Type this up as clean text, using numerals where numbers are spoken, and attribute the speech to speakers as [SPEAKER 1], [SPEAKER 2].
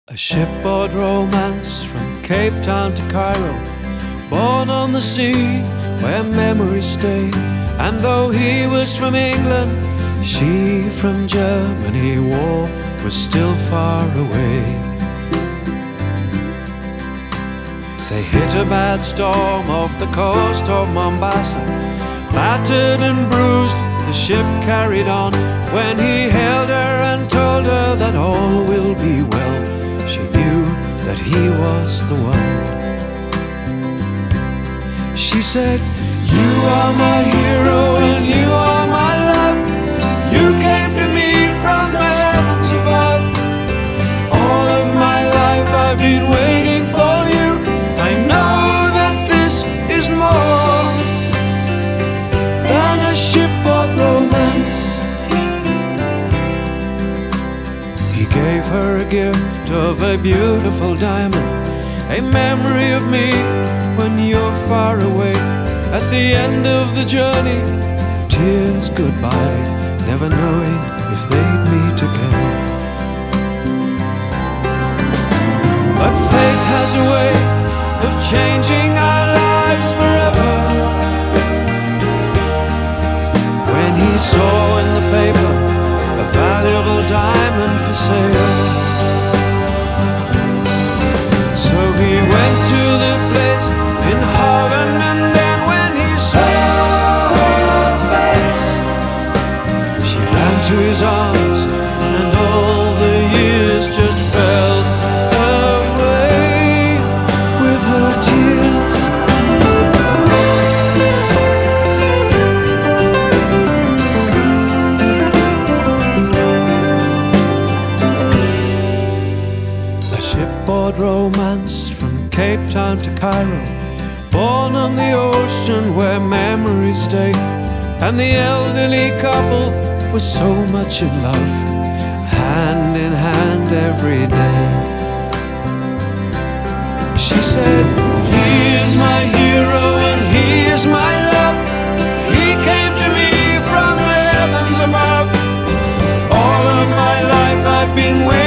[SPEAKER 1] A shipboard romance from Cape Town to Cairo, born on the sea where memories stay. And though he was from England, she from Germany, war was still far away. They hit a bad storm off the coast of Mombasa. Battered and bruised, the ship carried on. When he held her and told her that all will be well, she knew that he was the one. She said, "You are my hero and you are my love. You came to me from the heavens above. All of my life I've been waiting for you. I know that this is more than a shipboard romance." He gave her a gift of a beautiful diamond, a memory of me when you're far away. At the end of the journey, tears goodbye, never knowing if they'd meet again. But fate has a way of changing our lives forever. When he saw in the paper a valuable diamond for sale, so he went to the place in Holland, and then when he saw her face, she ran to his arms, and all the years just fell away with her tears. A shipboard romance from Cape Town to Cairo, born on the ocean where memories stay. And the elderly couple was so much in love, hand in hand every day. She said, "He is my hero and he is my love. He came to me from the heavens above. All of my life I've been waiting